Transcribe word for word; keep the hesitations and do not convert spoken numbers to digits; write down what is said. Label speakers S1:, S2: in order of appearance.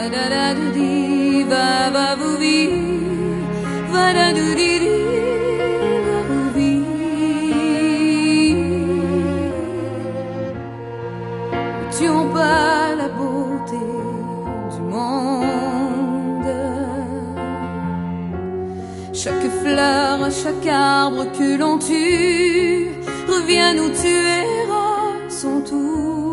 S1: da da du di, va va vous vi, va da du di di, va vous vi. Ne tuons pas la beauté du monde. Chaque fleur, chaque arbre que l'on tue revient nous tuer à son tour.